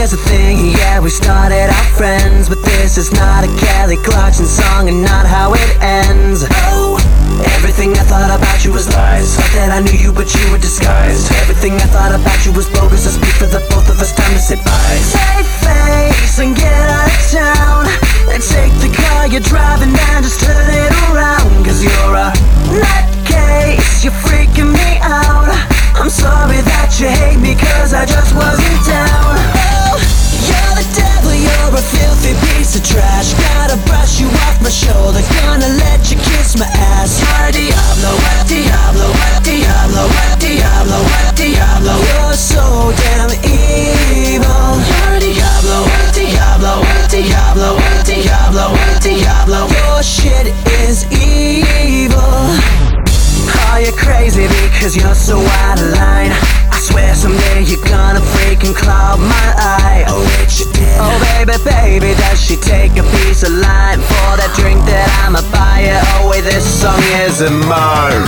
here's the thing, yeah, we started out friends, but this is not a Kelly Clarkson song and not how it ends. Oh, everything I thought about you was lies. Thought that I knew you, but you were disguised. Everything I thought about you was bogus. I speak for the both of us, time to say bye. Save face and get out of town, and take the car you're driving and just turn it around. Cause you're a nutcase, you're freaking me out. I'm sorry that you hate me cause I just wasn't down. Oh, you're the devil, you're a filthy piece of trash. Gotta brush you off my shoulder, gonna let you kiss my ass. You're Diablo, Diablo, Diablo, Diablo, Diablo. You're so damn evil. You're Diablo, Diablo, Diablo, Diablo, Diablo. Your shit is evil. Oh, you're crazy because you're so out of line. I swear someday you're gonna freaking cloud my eye. Oh, wait, you did. Oh, baby, baby, does she take a piece of lime for that drink that I'ma buy you? Oh, wait, this song isn't mine.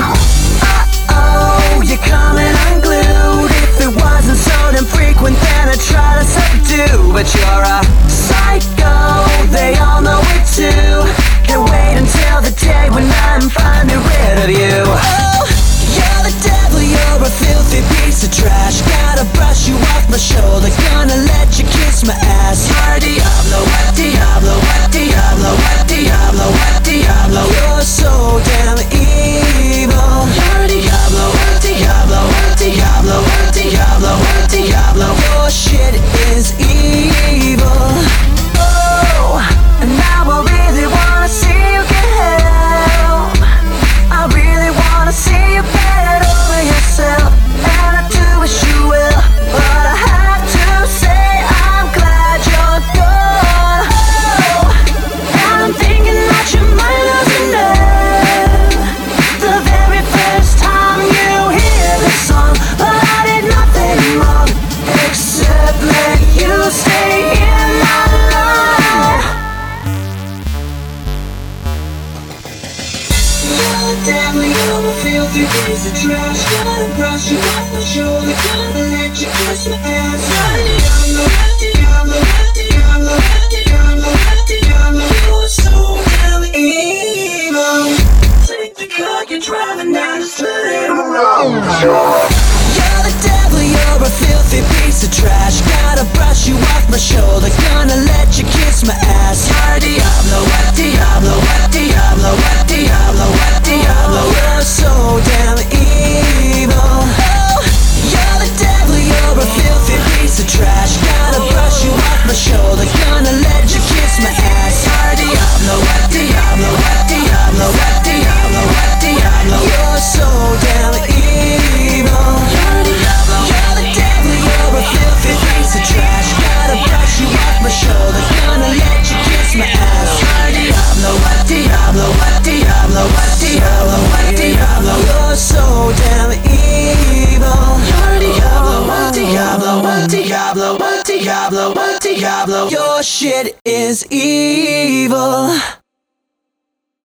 Uh-oh, you're coming unglued. If it wasn't so damn frequent, then I'd try to subdue. But you're a psycho, they all know it too. Can't wait until the day when I'm finally rid of you. Oh, you're the devil, you're a filthy piece of trash. Gotta brush you off my shoulder, gonna let you kiss my ass. You're Diablo, Diablo, Diablo, Diablo, Diablo. You're so damn evil. You're Diablo, Diablo, Diablo, Diablo, Diablo. Your shit is evil. Oh, and now I really wanna see you get help. I really wanna see you get over yourself, and I do wish you will, but I have to say I'm glad you're gone. Oh, and I'm thinking that you might lose your nerve the very first time you hear this song. But I did nothing wrong except let you stay in my life. You're the devil, you're a filthy piece of trash. Gotta brush you off my shoulder, gonna let you kiss my ass. Diablo, Diablo, Diablo, Diablo, Diablo. You're so damn evil. Take the car you're driving now, just turn it around. You're the devil, you're a filthy piece of trash. Gotta brush you off my shoulder, gonna let you kiss my ass. You're Diablo, Diablo, Diablo, Diablo, Diablo. You're so damn evil. Oh, you're the devil, you're a filthy piece of trash. Gotta brush you off my shoulder, gonna let you kiss my ass. You're Diablo, Diablo, Diablo, Diablo, Diablo. You're so damn evil. You're Diablo, you're the devil, you're a filthy piece of trash. Gotta brush you off my shoulder, gonna let you kiss my ass. You're Diablo, Diablo, Diablo, Diablo, Diablo. You're so damn evil. You're Diablo, Diablo, Diablo, Diablo, Diablo. Your shit is evil.